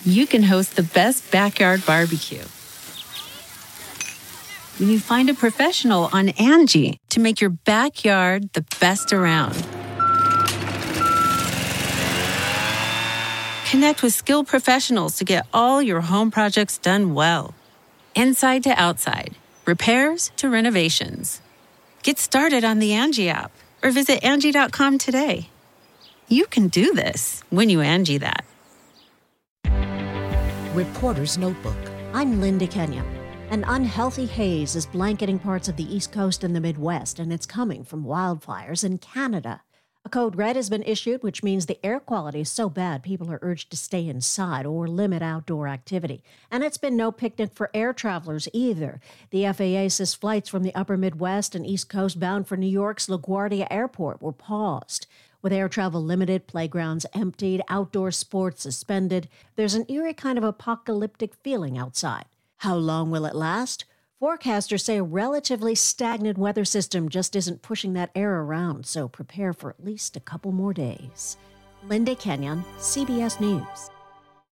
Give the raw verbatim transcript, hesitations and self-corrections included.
you can host the best backyard barbecue. When you find a professional on Angie to make your backyard the best around. Connect with skilled professionals to get all your home projects done well. Inside to outside, repairs to renovations. Get started on the Angie app or visit Angie dot com today. You can do this when you Angie that. Reporter's Notebook. I'm Linda Kenyon. An unhealthy haze is blanketing parts of the East Coast and the Midwest, and it's coming from wildfires in Canada. A code red has been issued, which means the air quality is so bad people are urged to stay inside or limit outdoor activity. And it's been no picnic for air travelers either. The F A A says flights from the upper Midwest and East Coast bound for New York's LaGuardia Airport were paused. With air travel limited, playgrounds emptied, outdoor sports suspended, there's an eerie kind of apocalyptic feeling outside. How long will it last? Forecasters say a relatively stagnant weather system just isn't pushing that air around, so prepare for at least a couple more days. Linda Kenyon, C B S News.